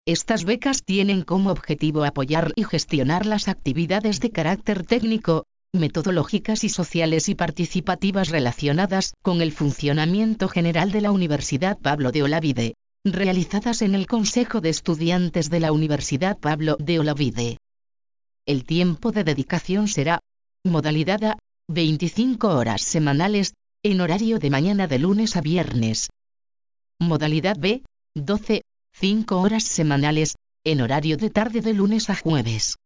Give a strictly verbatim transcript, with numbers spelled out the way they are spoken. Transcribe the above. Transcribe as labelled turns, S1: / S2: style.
S1: Estas becas tienen como objetivo apoyar y gestionar las actividades de carácter técnico, metodológicas y sociales y participativas relacionadas con el funcionamiento general de la Universidad Pablo de Olavide, realizadas en el Consejo de Estudiantes de la Universidad Pablo de Olavide. El tiempo de dedicación será: modalidad A, veinticinco horas semanales, en horario de mañana de lunes a viernes. Modalidad B, doce, cinco horas semanales, en horario de tarde de lunes a jueves.